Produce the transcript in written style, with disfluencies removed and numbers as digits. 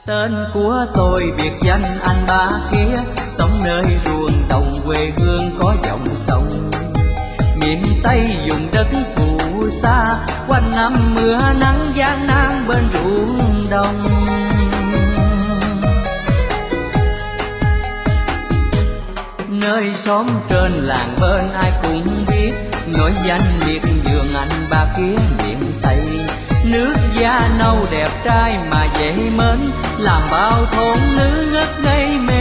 Tên của tôi biệt danh anh Ba Khía, sống nơi ruộng đồng quê hương có dòng sông. Miền Tây vùng đất phù sa, quanh năm mưa nắng gian nan bên ruộng đồng. Nơi xóm trên làng bên ai cũng biết, nổi danh miệt vườn anh Ba Khía miền Tây. Nước da nâu đẹp trai mà dễ mến, làm bao thôn nữ ngất ngây mê